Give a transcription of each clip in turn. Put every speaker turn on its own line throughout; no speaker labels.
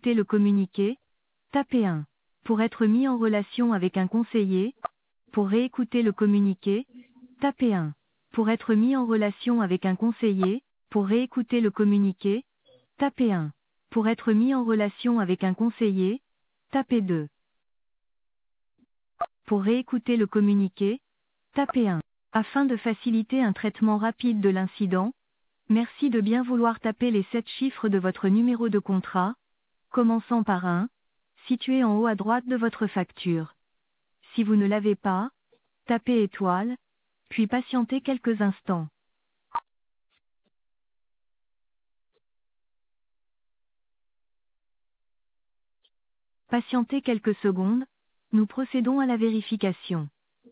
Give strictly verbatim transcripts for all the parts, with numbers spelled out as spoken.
réécouter le communiqué, tapez un. Pour être mis en relation avec un conseiller, pour réécouter le communiqué, tapez un. Pour être mis en relation avec un conseiller, pour réécouter le communiqué, tapez un. Pour être mis en relation avec un conseiller, tapez deux. Pour réécouter le communiqué, tapez un. Afin de faciliter un traitement rapide de l'incident, merci de bien vouloir taper les sept chiffres de votre numéro de contrat, commençant par un, situé en haut à droite de votre facture. Si vous ne l'avez pas, tapez étoile, puis patientez quelques instants. Patientez quelques secondes, nous procédons à la vérification.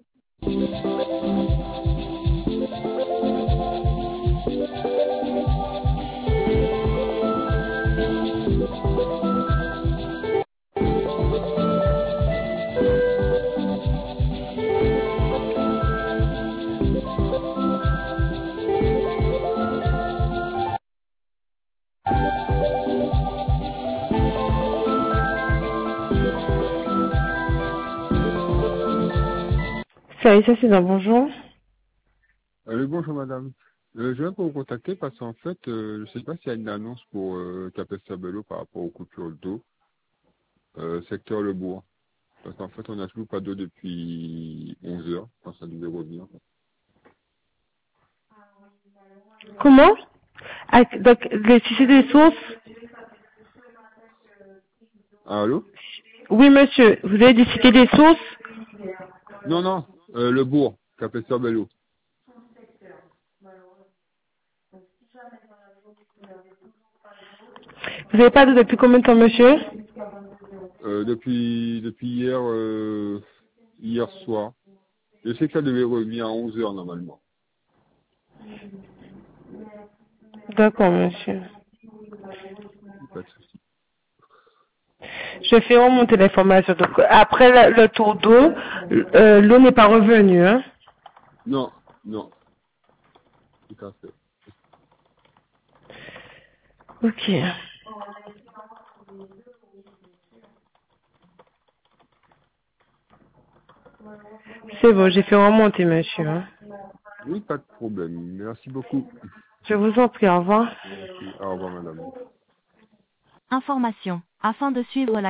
Salut, ça c'est un bonjour.
Allez, bonjour madame. Euh, je viens pour vous contacter parce qu'en fait, euh, je ne sais pas s'il y a une annonce pour euh, Capestablou par rapport aux coupures d'eau, euh, secteur Le Bourg. Parce qu'en fait, on n'a toujours pas d'eau depuis onze heures, quand ça devait revenir.
Comment? Ah, donc, le sujet des sources?
Ah, allô?
Oui, monsieur. Vous avez discuté des sources?
Non, non, euh, Le Bourg, Capestablou.
Vous n'avez pas d'eau depuis combien de temps, monsieur?
Euh, depuis, depuis hier, euh, hier soir. Je sais que ça devait revenir à onze heures normalement.
D'accord, monsieur.
Pas de souci.
Je fais remonter l'information. Donc, après la- le tour d'eau, euh, l'eau n'est pas revenue, hein?
Non, non, tout à fait.
Ok. C'est bon, j'ai fait remonter, monsieur, hein.
Oui, pas de problème. Merci beaucoup.
Je vous en prie, au revoir.
Merci. Au revoir madame.
Information. Afin de suivre la